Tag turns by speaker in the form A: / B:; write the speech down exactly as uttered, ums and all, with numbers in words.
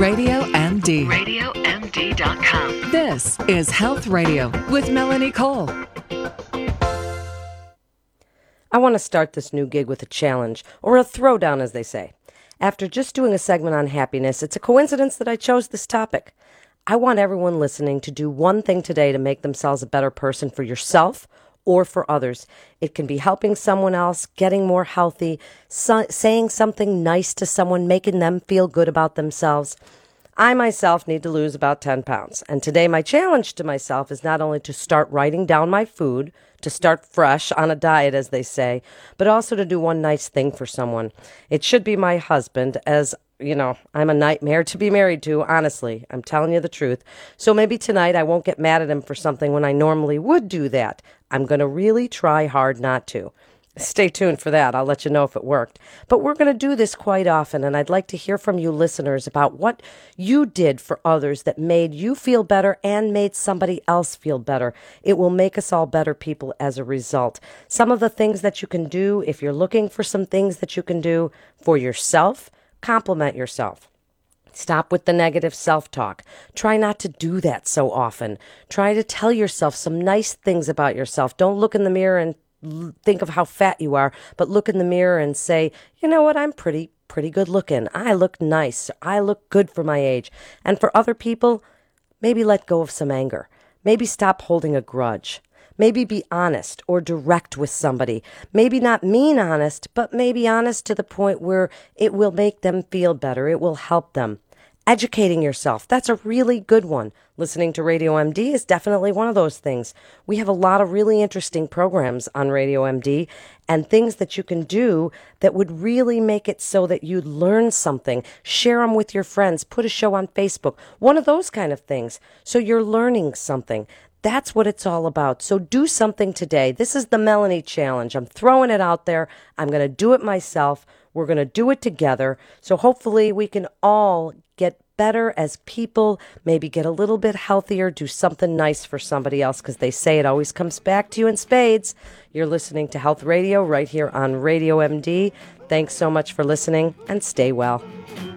A: Radio M D.
B: radio m d dot com.
A: This is Health Radio with Melanie Cole.
C: I want to start this new gig with a challenge, or a throwdown, as they say. After just doing a segment on happiness, it's a coincidence that I chose this topic. I want everyone listening to do one thing today to make themselves a better person for yourself or for others. It can be helping someone else, getting more healthy, so- saying something nice to someone, making them feel good about themselves. I myself need to lose about ten pounds. And today my challenge to myself is not only to start writing down my food, to start fresh on a diet, as they say, but also to do one nice thing for someone. It should be my husband, as you know, I'm a nightmare to be married to, honestly. I'm telling you the truth. So maybe tonight I won't get mad at him for something when I normally would do that. I'm going to really try hard not to. Stay tuned for that. I'll let you know if it worked. But we're going to do this quite often, and I'd like to hear from you listeners about what you did for others that made you feel better and made somebody else feel better. It will make us all better people as a result. Some of the things that you can do, if you're looking for some things that you can do for yourself, compliment yourself. Stop with the negative self-talk. Try not to do that so often. Try to tell yourself some nice things about yourself. Don't look in the mirror and think of how fat you are, but look in the mirror and say, you know what, I'm pretty, pretty good looking. I look nice. I look good for my age. And for other people, maybe let go of some anger. Maybe stop holding a grudge. Maybe be honest or direct with somebody. Maybe not mean honest, but maybe honest to the point where it will make them feel better. It will help them. Educating yourself, that's a really good one. Listening to Radio M D is definitely one of those things. We have a lot of really interesting programs on Radio M D and things that you can do that would really make it so that you learn something. Share them with your friends. Put a show on Facebook. One of those kind of things. So you're learning something. That's what it's all about. So do something today. This is the Melanie Challenge. I'm throwing it out there. I'm going to do it myself. We're going to do it together. So hopefully we can all get better as people, maybe get a little bit healthier, do something nice for somebody else, because they say it always comes back to you in spades. You're listening to Health Radio right here on Radio M D. Thanks so much for listening, and stay well.